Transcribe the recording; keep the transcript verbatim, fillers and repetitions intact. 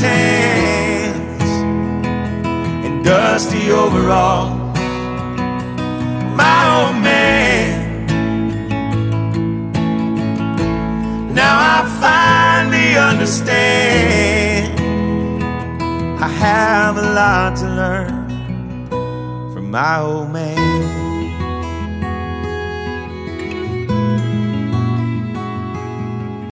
hands and dusty overalls. My old man, now I finally understand. I have a lot to learn from my old man.